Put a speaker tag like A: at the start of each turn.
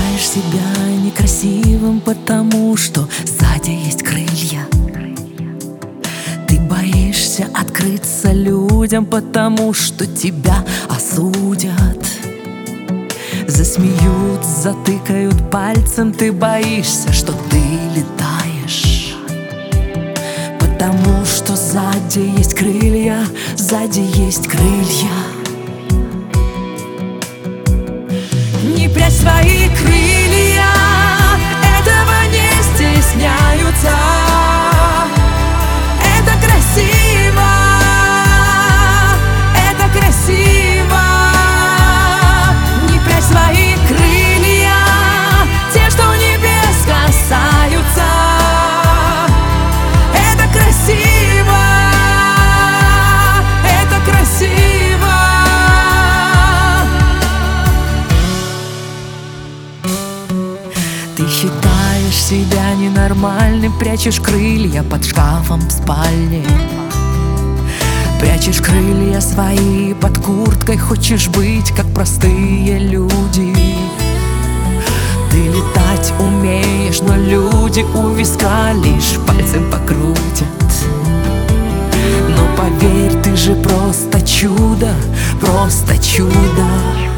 A: считаешь себя некрасивым, потому что сзади есть крылья. Ты боишься открыться людям, потому что тебя осудят. Засмеют, затыкают пальцем. Ты боишься, что ты летаешь, потому что сзади есть крылья, сзади есть крылья. Не прячь свои крылья, этого не стесняются. Это красиво, это красиво. Не прячь свои крылья, те, что небес касаются. Это красиво, это красиво. Ты считаешь себя ненормальным, прячешь крылья под шкафом в спальне. Прячешь крылья свои под курткой, хочешь быть как простые люди. Ты летать умеешь, но люди у виска лишь пальцем покрутят. Но поверь, ты же просто чудо, просто чудо.